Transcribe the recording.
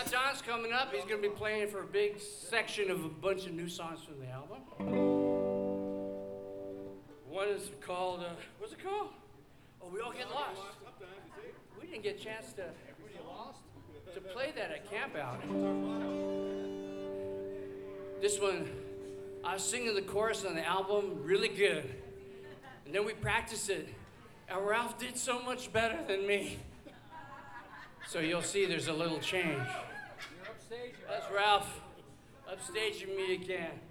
John's coming up. He's going to be playing for a big section of a bunch of new songs from the album. One is called, what's it called? Oh, We All Get Lost. We didn't get a chance to play that at camp out. This one, I was singing the chorus on the album really good. And then we practiced it. And Ralph did so much better than me. So you'll see there's a little change. That's Ralph upstaging me again.